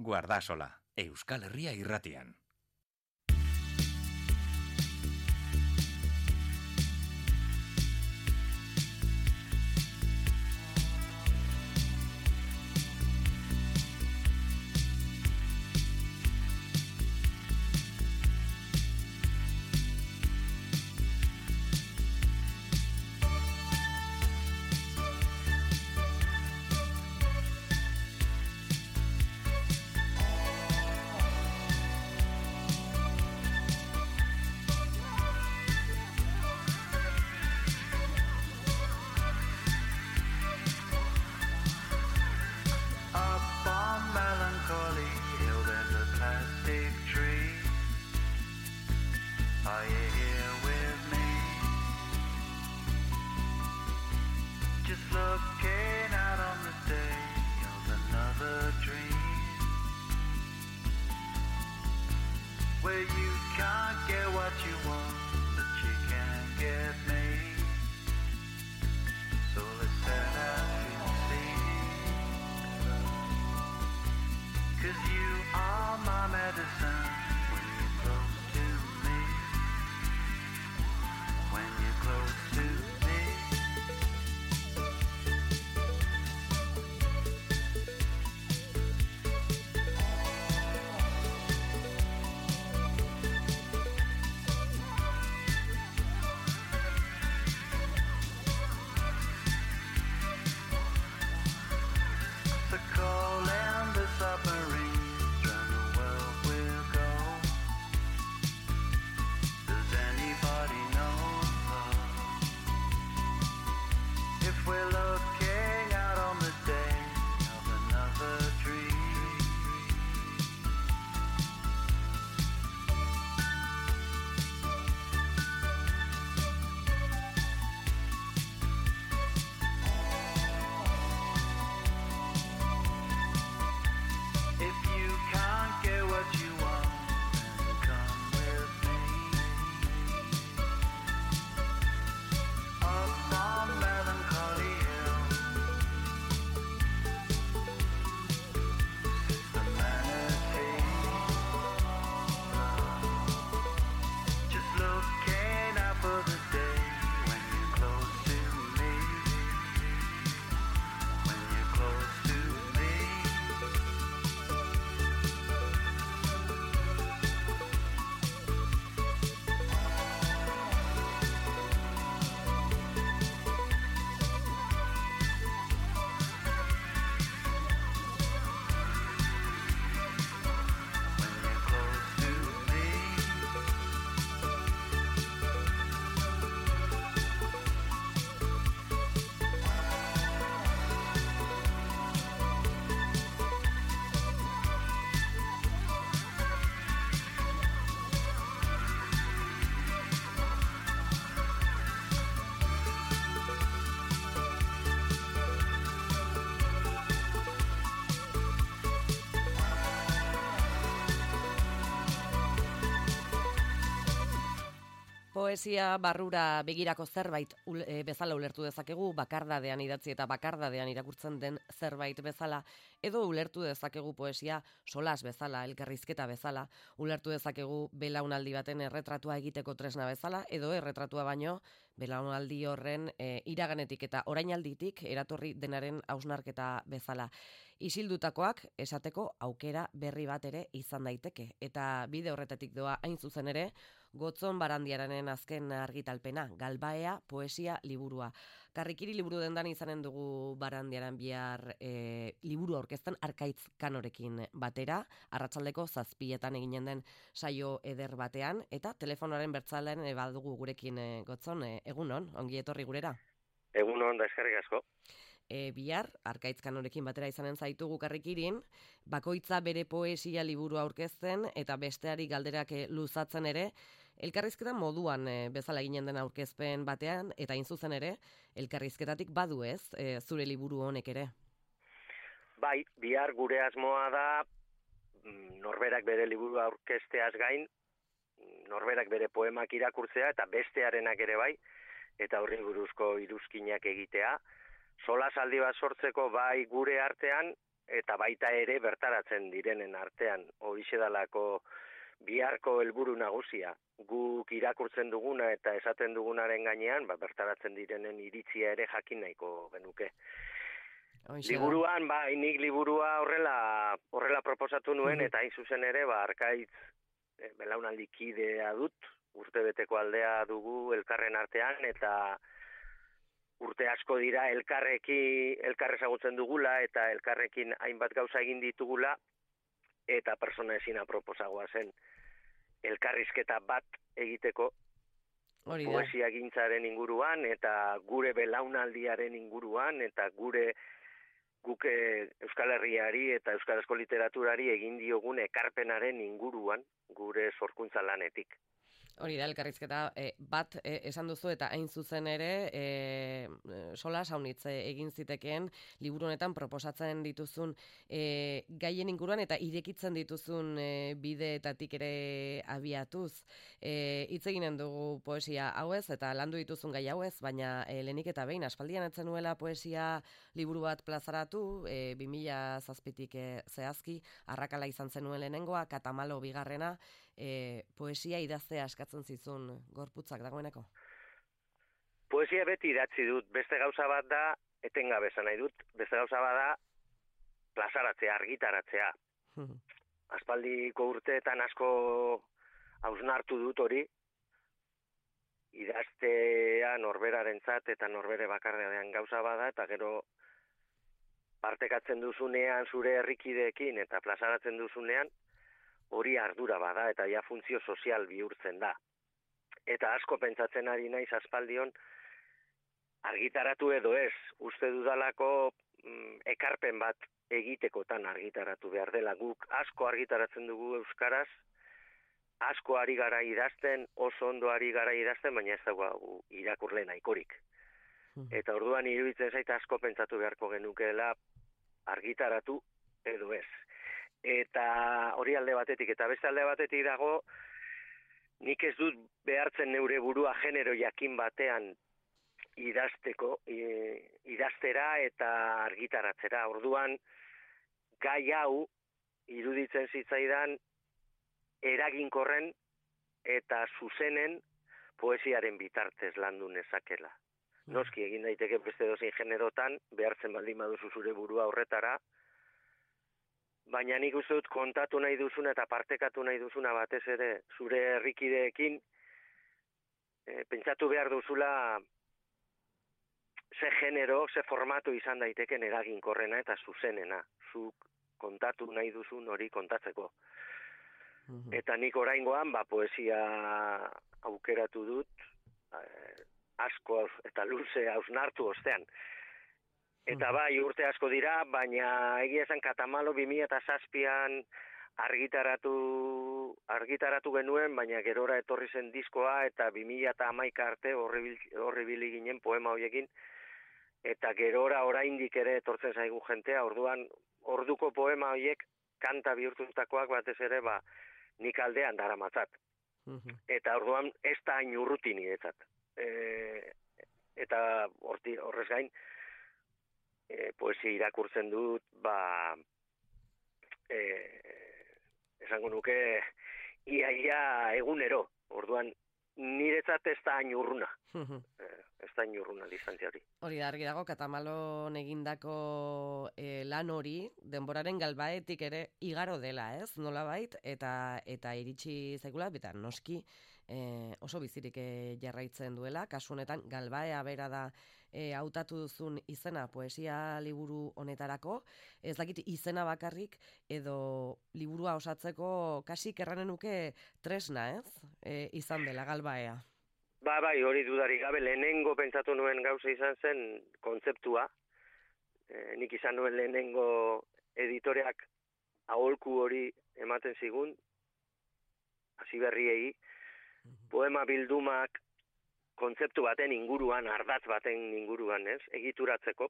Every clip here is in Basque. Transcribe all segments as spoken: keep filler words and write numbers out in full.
Guardasola, Euskal Herria irratian. Poesia barrura begirako zerbait e, bezala ulertu dezakegu, bakardadean idatzi eta bakardadean irakurtzen den zerbait bezala, edo ulertu dezakegu poesia solas bezala, elkarrizketa bezala, ulertu dezakegu belaunaldi baten erretratua egiteko tresna bezala, edo erretratua baino belaunaldi horren e, iraganetik eta orainalditik eratorri denaren hausnarketa bezala. Isildutakoak esateko aukera berri bat ere izan daiteke, eta bide horretatik doa hain zuzen ere, Gotzon Barandiaranen azken argitalpena, Galbaea poesia liburua. Karrikiri liburu dendan izanen dugu Barandiaran bihar e, liburu aurkezten Arkaitz Kanorekin batera, arratsaldeko zazpietan eginen den saio eder batean, eta telefonoaren bertzalean e, badugu gurekin e, Gotzon, e, egunon, ongi etorri gurera. Egunon, da eskerrik asko. E, bihar, Arkaitz Kanorekin batera izanen zaitugu Karrikirin, bakoitza bere poesia liburu aurkezten eta besteari galderak luzatzen ere, elkarrizketa moduan e, bezala ginen den aurkezpen batean, eta hain zuzen ere, elkarrizketatik badu ez, e, zure liburu honek ere. Bai, bihar gure asmoa da, norberak bere liburu aurkezteaz gain, norberak bere poemak irakurtzea eta bestearenak ere bai, eta horri buruzko iruzkinak egitea, solasaldi bat sortzeko bai gure artean, eta baita ere bertaratzen direnen artean. Horixe dalako biharko helburu nagusia. Guk irakurtzen duguna eta esaten dugunaren gainean, ba, bertaratzen direnen iritzia ere jakin nahiko genuke. Hoxe Liburuan, ba, nik liburua horrela, horrela proposatu nuen, Mhm. eta hain zuzen ere, ba, Arkaitz e, belaunaldi kidea dut, urtebeteko aldea dugu elkarren artean, eta urte asko dira elkarreki, elkar ezagutzen dugula, eta elkarrekin hainbat gauza egin ditugula, eta persona ezina proposagoa zen elkarrizketa bat egiteko hori da. poesia gintzaren inguruan, eta gure belaunaldiaren inguruan, eta gure guk Euskal Herriari eta euskarazko literaturari egin diogun ekarpenaren inguruan, gure sorkuntza lanetik. Hori da, elkarrizketa e, bat e, esan duzu eta hain zuzen ere e, sola saunitz egin zitekeen liburu honetan proposatzen dituzun e, gaien inguruan eta irekitzen dituzun e, bideetatik ere abiatuz. E, hitz eginen dugu poesia hauez eta landu dituzun gai hauez, baina e, lehenik eta behin aspaldian etzen nuela poesia liburu bat plazaratu, e, bi mila zazpitik e, zehazki, arrakala izan zenuen lehenengoa, Katamalo bigarrena, e, poesia idaztea eskatzen zizun gorputzak dagoeneko? Poesia beti idatzi dut, beste gauza bat da, etengabe esan nahi dut, beste gauza bat da, plazaratzea, argitaratzea. Aspaldiko urteetan asko hausnartu dut hori, idaztea norberarentzat eta norbere bakarrean gauza bada, eta gero partekatzen duzunean zure herrikideekin eta plazaratzen duzunean, hori ardura bada eta ja funtzio sozial bihurtzen da. Eta asko pentsatzen ari naiz aspaldion argitaratu edo ez, uste dudalako mm, ekarpen bat egitekotan argitaratu behar dela. Guk asko argitaratzen dugu euskaraz, asko ari gara idazten, oso ondo ari gara idazten, baina ez dago irakurle nahikorik. Eta orduan iruditzen zait asko pentsatu beharko genukeela argitaratu edo ez. Eta hori alde batetik, eta beste alde batetik dago, nik ez dut behartzen neure burua genero jakin batean idazteko, idaztera eta argitaratzera. Orduan, gai hau iruditzen zitzaidan eraginkorren eta zuzenen poesiaren bitartez landu nezakela. Noski egin daiteke beste dozein generotan, behartzen baldin baduzu zure burua horretara, baina nik uste dut kontatu nahi duzuna eta partekatu nahi duzuna batez ere zure herrikideekin e, pentsatu behar duzula ze genero, ze formatu izan daiteken eraginkorrena eta zuzenena. Zuk kontatu nahi duzun hori kontatzeko. Mm-hmm. Eta nik oraingoan ba, poesia aukeratu dut, eh, asko eta luze hausnartu ostean. Eta bai, urte asko dira, baina egia esan Katamalo bi mila zazpian argitaratu, argitaratu genuen, baina gerora etorri zen diskoa, eta bi mila hamaika arte horri bili ginen poema horiekin, eta gerora oraindik ere etortzen zaigu jentea, orduan, orduko poema horiek kanta bihurtutakoak batez ere, ba, nik aldean daramatzat. Mm-hmm. Eta orduan ez da hain urruti niretzat. E, eta horti, horrez gain, E, poesia irakurtzen dut, ba, e, esango nuke, ia-ia egunero, orduan, niretzat ez da hain urruna, e, ez da hain urruna distantzia hori. Hori da, argi dago, Katamalon egindako e, lan hori, denboraren galbaetik ere igaro dela, ez, nolabait, eta, eta iritsi zaigula, eta noski, e, oso bizirik e, jarraitzen duela, kasu honetan, galbaea bera da, E, hautatu duzun izena poesia liburu honetarako, ez dakit izena bakarrik edo liburua osatzeko kasik erranen nuke tresna, ez? E, izan dela galbaea. Ba, bai, hori dudarik gabe, lehenengo pentsatu nuen gauza izan zen kontzeptua. E, nik izan nuen lehenengo editoreak aholku hori ematen zigun, hasi berriei, poema bildumak kontzeptu baten inguruan, ardatz baten inguruan, ez, egituratzeko.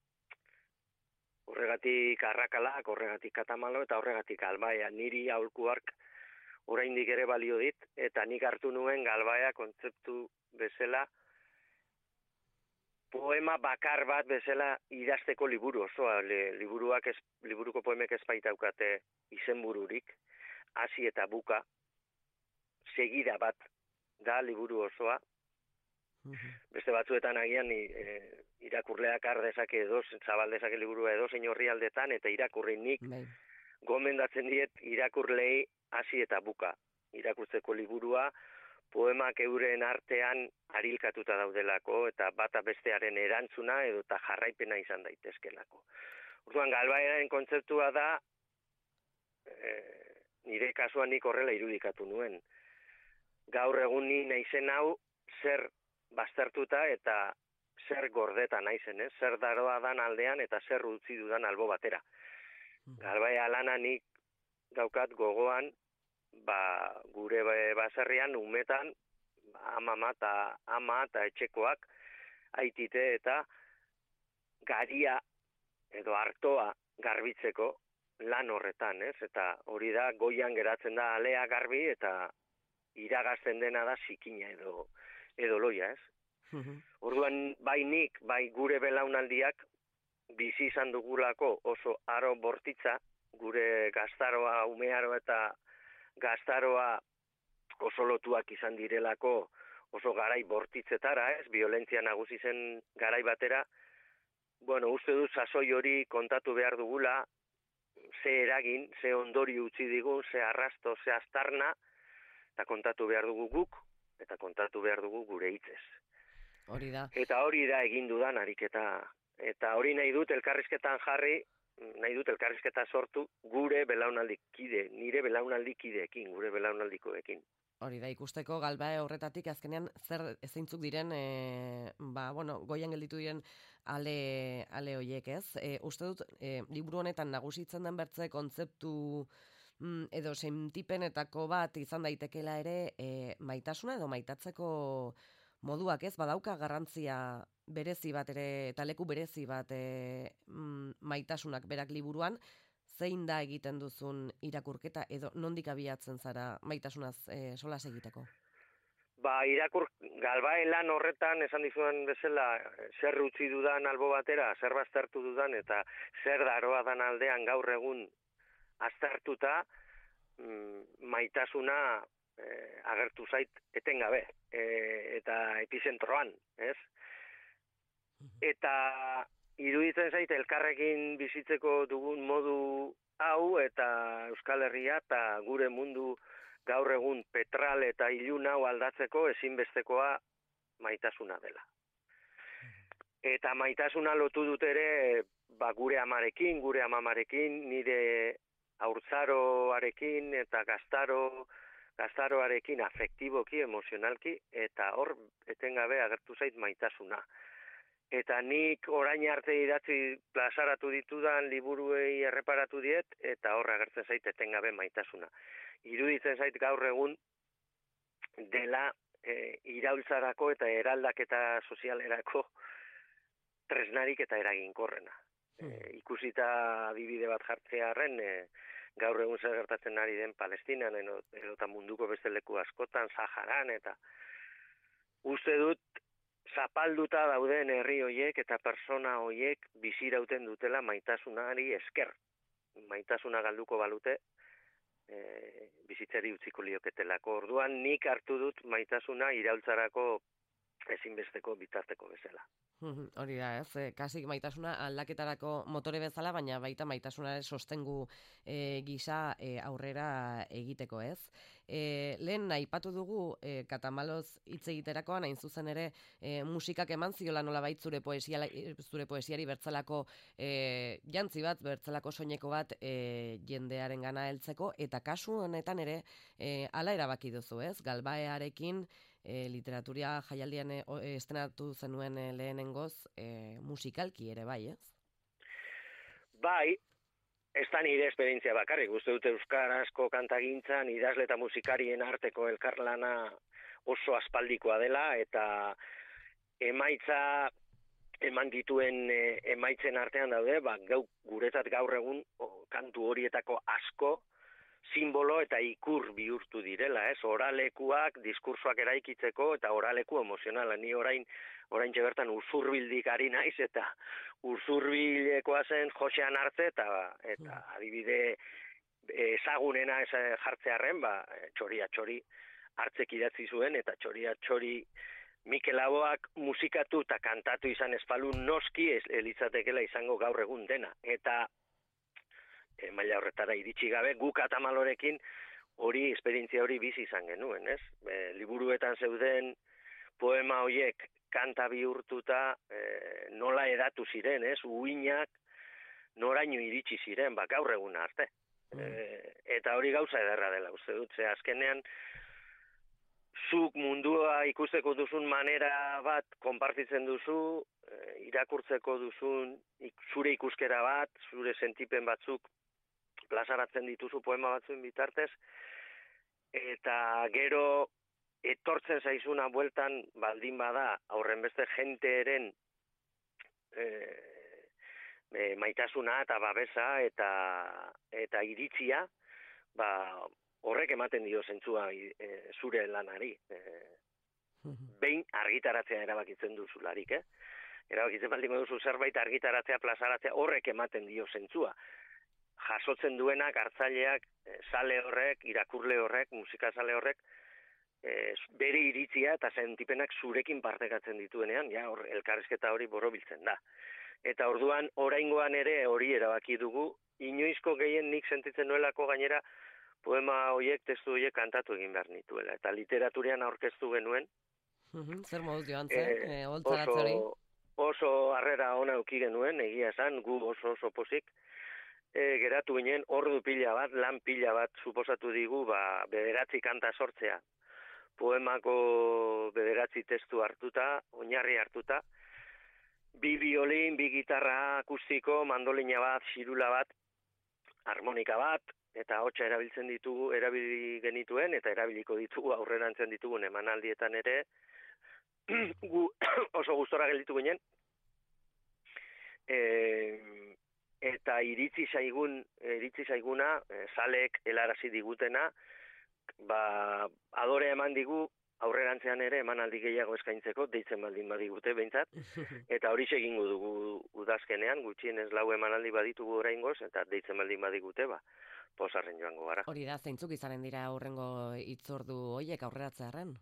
Horregatik Arrakalak, horregatik Katamalo eta horregatik Galbaea. Niri aholkuak oraindik ere balio dit, eta nik hartu nuen Galbaea kontzeptu bezala poema bakar bat bezala idazteko liburu osoa, Le, liburuak ez, liburuko poemek ez baitaukate izenbururik, hasi eta buka, segida bat da liburu osoa. Beste batzuetan agian e, irakurleak har dezake edo, zabal dezake liburua edo zein orrialdetan, eta irakurri nik Bai. gomendatzen diet irakurlei hasi eta buka. Irakurtzeko liburua, poemak euren artean arilkatuta daudelako, eta bata bestearen erantzuna edo eta jarraipena izan daitezkelako. Orduan, galbaeraren kontzeptua da, e, nire kasuan nik horrela irudikatu nuen. Gaur egun ni naizen hau zer baztertuta eta zer gordeta naizen, eh? Zer daroa dan aldean eta zer utzi dudan albo batera. Galbaia lana nik daukat gogoan, ba, gure baserrian umetan ama eta ama eta etxekoak aitite eta garia edo artoa garbitzeko lan horretan, ez? Eta hori da goian geratzen da alea garbi eta iragazten dena da zikina edo edo loia, ez? Orduan, bai nik, bai gure belaunaldiak bizi izan dugulako oso aro bortitza, gure gaztaroa, umearo eta gaztaroa oso lotuak izan direlako oso garai bortitzetara, ez? Violentzia nagusi zen garai batera. Bueno, uste dut sasoi hori kontatu behar dugula, ze eragin, ze ondori utzi digun, ze arrasto, ze astarna, eta kontatu behar dugu guk, eta kontatu behar dugu gure hitzez. Hori da. Eta hori da egin dudan ariketa. Eta hori nahi dut elkarrizketan jarri, nahi dut elkarrizketa sortu gure belaunaldikide, nire belaunaldikideekin, gure belaunaldikoekin. Hori da, ikusteko galbae horretatik azkenean zer zeintzuk diren, e, ba, bueno, goian gelditu diren ale, ale hoiek, ez? E, uste dut, e, liburu honetan nagusitzen den bertze kontzeptu mm, edo sentipenetako bat izan daitekela ere, e, maitasuna edo maitatzeko moduak, ez? Badauka garrantzia berezi bat ere, eta leku berezi bat e, mm, maitasunak berak liburuan, zein da egiten duzun irakurketa edo nondik abiatzen zara maitasunaz e, solas egiteko? Ba, irakur, galbaen lan horretan, esan dizudan bezala, zer utzi dudan albo batera, zer baztertu dudan, eta zer daroa dan aldean gaur egun aztertuta, mm, maitasuna e, agertu zait etengabe, e, eta epizentroan, ez? Eta iruditzen zait elkarrekin bizitzeko dugun modu hau eta Euskal Herria eta gure mundu gaur egun petral eta ilun hau aldatzeko ezinbestekoa maitasuna dela. Eta maitasuna lotu dut ere ba, gure amarekin, gure amamarekin, nire haurtzaroarekin eta gaztaro, gaztaroarekin afektiboki, emozionalki, eta hor etengabe agertu zait maitasuna. Eta nik orain arte idatzi plazaratu ditudan liburuei erreparatu diet, eta hor agertzen zait etengabe maitasuna. Iruditzen zait gaur egun dela e, iraultzarako eta eraldaketa sozialerako tresnarik eta eraginkorrena. Hmm. E, ikusita adibide bat jartzearren, e, gaur egun zer gertatzen ari den Palestinan, edo, edo munduko beste leku askotan, Saharan, eta uste dut zapalduta dauden herri hoiek eta persona hoiek bizirauten dutela maitasunari esker. Maitasuna galduko balute, e, bizitzari utziko lioketelako. Orduan nik hartu dut maitasuna iraultzarako ezinbesteko bitarteko bezala. Hori da, ez? E, kasik maitasuna aldaketarako motore bezala, baina baita maitasuna sostengu e, gisa e, aurrera egiteko, ez? E, lehen aipatu dugu e, Katamaloz hitz egiterakoan hain zuzen ere e, musikak eman ziola nolabait zure poesia, zure poesiari bertzalako e, jantzi bat, bertzalako soineko bat e, jendearen gana heltzeko, eta kasu honetan ere e, ala erabaki duzu, ez? Galbaearekin E, literatura jaialdian e, estrenatu zenuen e, lehenengoz e, musikalki ere bai, ez? Bai, ez da nire esperientzia bakarrik, uste dute euskarazko kantagintzan idazle eta musikarien arteko elkarlana oso aspaldikoa dela, eta emaitza eman dituen e, emaitzen artean daude, ba, gau, guretzat gaur egun o, kantu horietako asko, simbolo eta ikur bihurtu direla, ez? Oralekuak, diskursoak eraikitzeko eta oraleku emozionala. Ni orain oraintxe bertan Urzurbildik ari naiz, eta Urzurbilekoa zen Josean Artze, eta, eta adibide ezagunena ez jartzearren, ba, txoria txori hartzek idatzi zuen, eta txoria txori Mikel Laboak musikatu eta kantatu izan espalu noski ez elitzatekela izango gaur egun dena. Eta e, maila horretara iritsi gabe, guk Atamalorekin hori, esperientzia hori bizi izan genuen, ez? E, liburuetan zeuden poema horiek kanta bihurtuta e, nola edatu ziren, ez? Uinak noraino iritsi ziren, ba, gaur egun arte. Mm. E, eta hori gauza ederra dela, uste dut, ze azkenean zuk mundua ikusteko duzun manera bat konpartitzen duzu, e, irakurtzeko duzun zure ikuskera bat, zure sentipen batzuk plazaratzen dituzu poema batzuen bitartez, eta gero etortzen zaizuna bueltan baldin bada, aurren beste jenteeren e, e, maitasuna eta babesa eta, eta iritzia, ba, horrek ematen dio zentzua e, zure lanari. E, behin argitaratzea erabakitzen duzularik, eh? Erabakitzen baldin duzu zerbait argitaratzea, plazaratzea, horrek ematen dio zentzua. Jasotzen duenak, hartzaileak, e, sale horrek, irakurle horrek, musikazale horrek, e, bere iritzia eta sentipenak zurekin partekatzen dituenean, ja, hor, elkarrizketa hori borobiltzen da. Eta orduan, oraingoan ere hori erabaki dugu, inoizko gehien nik sentitzen nuelako gainera, poema horiek, testu horiek kantatu egin behar nituela. Eta literaturian aurkeztu genuen. Uhum, zer moduz joan zen, e, e, oso, oso harrera ona eduki genuen, egia esan, gu oso oso pozik. E, geratu ginen, ordu pila bat, lan pila bat suposatu digu, ba, bederatzi kanta sortzea. Poemako bederatzi testu hartuta, oinarri hartuta. Bi biolin, bi gitarra akustiko, mandolina bat, xirula bat, harmonika bat, eta hotxa erabiltzen ditugu, erabili genituen, eta erabiliko ditugu aurrerantzen ditugun emanaldietan ere, gu oso gustora gelditu ginen, e, eta iritzi zaigun, iritzi zaiguna, e, zalek helarazi digutena, ba, adore eman digu, aurrerantzean ere emanaldi gehiago eskaintzeko, deitzen baldin badigute behintzat, eta hori egingo dugu udazkenean, gutxienez lau emanaldi baditugu oraingoz, eta deitzen baldin badigute, ba, posarren joango gara. Hori da, zeintzuk izanen dira aurrengo hitzordu hoiek aurreratzearren?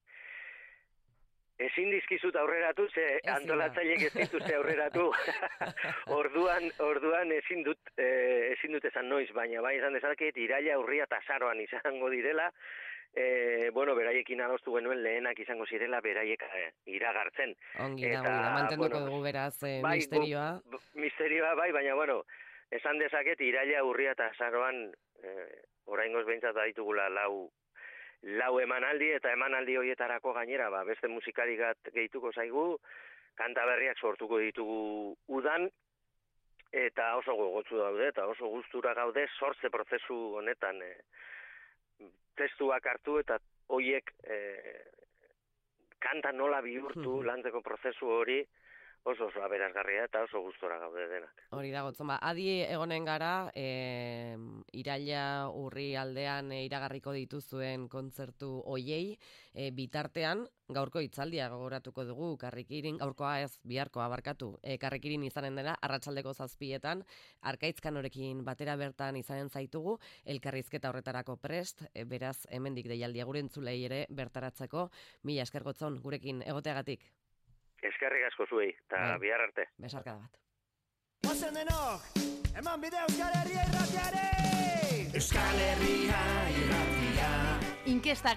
Ezin dizkizut aurreratu, ze antolatzaileek ez dituzte aurreratu. orduan, orduan ezin dut, eh, ezin dut esan noiz, baina bai esan dezaket iraila, urria eta azaroan izango direla. E, bueno, beraiekin adostu genuen lehenak izango zirela beraiek eh, iragartzen. Ongi da, ongi da, mantenduko bueno, dugu beraz eh, bai, misterioa. Bu, misterioa bai, baina bueno, esan dezaket iraila, urria eta azaroan eh, oraingoz behintzat baditugula lau lau emanaldi, eta emanaldi horietarako gainera, ba, beste musikari bat gehituko zaigu, kanta berriak sortuko ditugu udan, eta oso gogotsu daude, eta oso gustura gaude sortze prozesu honetan eh, testuak hartu eta hoiek eh, kanta nola bihurtu lantzeko prozesu hori oso oso aberasgarria eta oso gustora gaude denak. Hori da, Gotzon, adi egonen gara, e, iraila urri aldean e, iragarriko dituzuen kontzertu hoiei, e, bitartean gaurko hitzaldia gogoratuko dugu, Karrikirin, gaurkoa ez, biharkoa barkatu, e, Karrikirin izanen dela, arratsaldeko zazpietan, Arkaitzkanorekin batera bertan izanen zaitugu, elkarrizketa horretarako prest, e, beraz, hemendik deialdia gure entzulei ere bertaratzeko, mila esker Gotzon, gurekin egoteagatik. Eskerrik asko zuei, eta bihar arte. Besarkada bat. Ozen denok, eman bide Euskal Herria irratiare! Euskal Herria irratia. Inkesta